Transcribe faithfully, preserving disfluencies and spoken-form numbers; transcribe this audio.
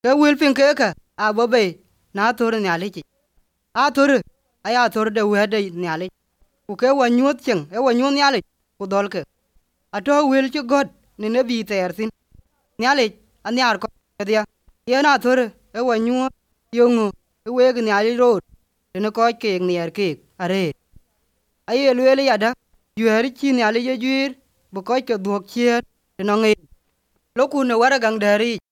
ke wil fin ke ka a bo be na tor ne ale chi a tor aya tor de we de ne ale ku ke wa nyot chen e wa nyon ne ale ku dol ke a to wil chi god ne ne bi ter sin ne ale an yar ko dia ye na tor e wa nyu yongu e we ne ale ro ne ko ke ne er ke are aye lwele yada yueri chi ne ale ye juir bu ko ke duok chiet no ngi loku ne wara gang dari